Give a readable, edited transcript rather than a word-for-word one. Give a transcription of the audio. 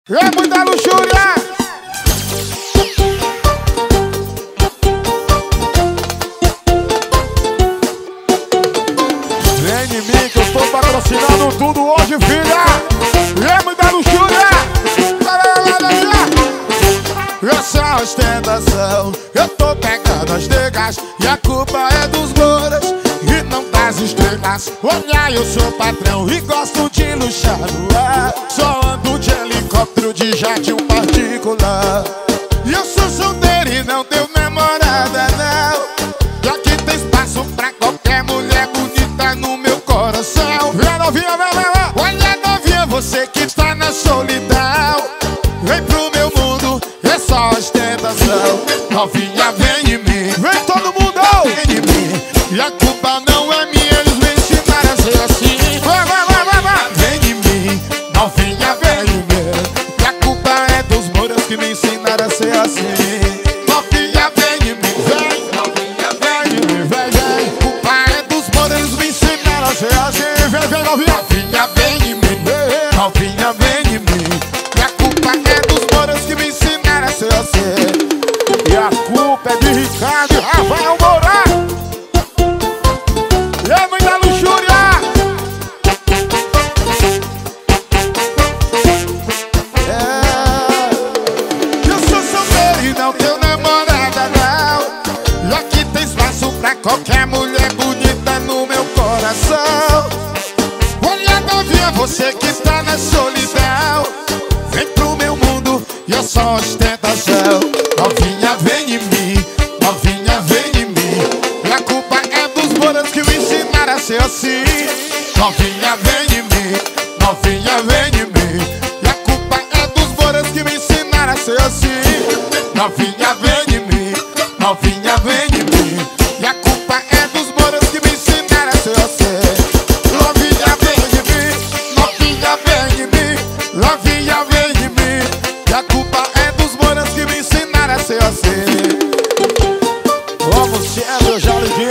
É muita luxúria. Vem em mim que eu tô patrocinando tudo hoje, filha. É muita luxúria. Essa ostentação, eu tô pegando as negas e a culpa é dos moras e não das estrelas. Olha, eu sou patrão e gosto de luxar no ar. Só ando de helicóptero, de jatinho particular. E eu sou solteiro e não tenho namorada, não. E aqui tem espaço pra qualquer mulher bonita no meu coração. Vem novinha, vem. Olha novinha, você que está na solidão, vem pro meu mundo, é só ostentação. Novinha, vem em mim, vem todo mundo, vem em mim. E a culpa não é minha, eles me ensinaram a ser assim. Vai. Vem em mim, novinha, vem em mim. E a culpa é dos moras que me ensinaram a ser assim. Novinha, vem em mim, vem. Novinha, vem em mim, vem. A culpa é dos moras, eles me ensinaram a ser assim. Vem, novinha. Novinha, vem em mim, novinha, vem em mim. E a culpa é dos moras que me ensinaram a ser assim. E a culpa é de Ricardo e Rafael Moura. É muita luxúria. Eu sou solteiro e não tenho namorada, não. E aqui tem espaço pra qualquer mulher bonita no meu coração. Olha novinha, você que está na solidão, vem pro meu mundo e eu só ostentação. Novinha, vem em mim, novinha, vem em mim. E a culpa é dos moras que me ensinaram a ser assim. Novinha, vem em mim, novinha, vem em mim. E a culpa é dos moras que me ensinaram a ser assim. Novinha, vem em mim, novinha, vem em mim. E a culpa é dos moras que me ensinaram a ser assim. Novinha, vem em mim, novinha, vem em mim. Novinha, vem em mim. E a culpa é dos moras que me ensinaram a ser assim. Como se é, eu já lhe disse.